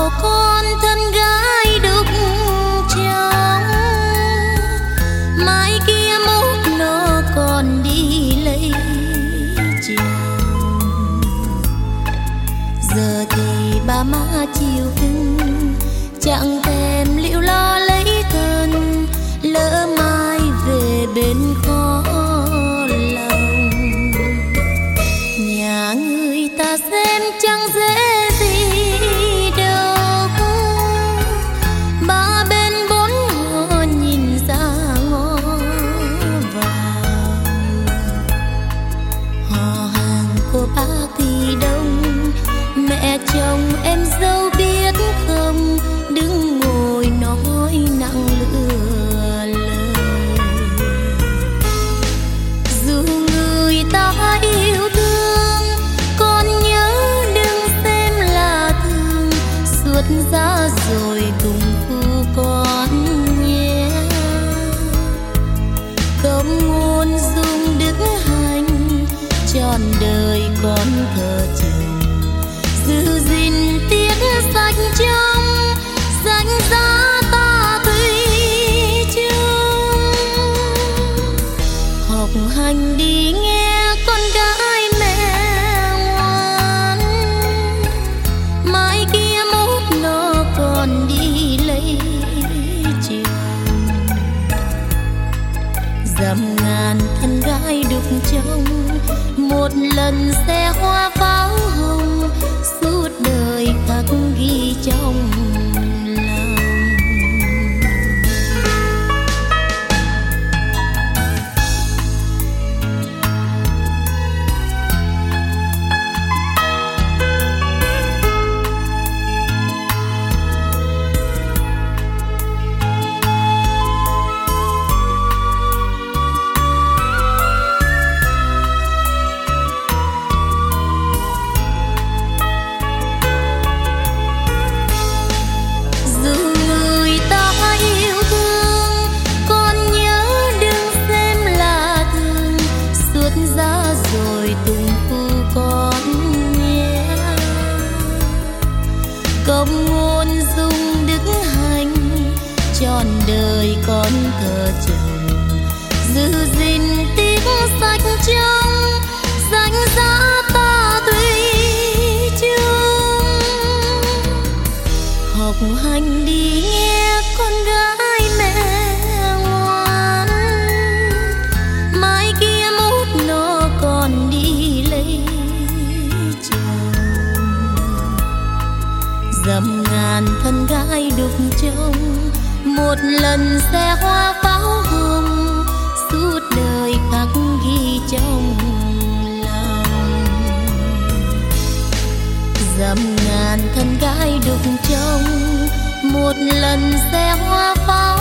nào con thân gái đúc trong, mai kia mốt nó còn đi lấy chồng. Giờ thì ba má chiều cưng, chẳng thèm liệu lo lấy thân, lỡ mai về bên khó lòng. Nhà người ta xem chẳng dễ gì đâu, ba bên bốn ngõ nhìn ra ngõ vào. Họ hàng của bác thì đông, mẹ chồng em dâu biết không, đứng ngồi nói nặng lừa lời. Dù người ta yêu thương, con nhớ đừng xem là thương, suốt ra rồi cùng khu con nhé. Không ngôn dung đức hành, trọn đời con thờ chồng, giữ gìn tiết sạch trong danh giá ta thủy chung. Học hành đi nghe con gái mẹ ngoan, mai kia mốt nó còn đi lấy chồng. Dăm ngàn thân gái đục trong, một lần xe hoa pháo hồng, suốt đời khắc ghi trong lòng. Công ngôn dung đức hành, trọn đời con thờ chồng, giữ gìn tiết sạch trong danh giá ta thủy chung. Học hành đi nghe con gái mẹ ngoan, mai kia mốt nó còn đi lấy chồng. Dăm ngàn thân gái đục trong, một lần xe hoa pháo hồng, suốt đời khắc ghi trong lòng. Dăm ngàn thân gái đục trong, một lần xe hoa pháo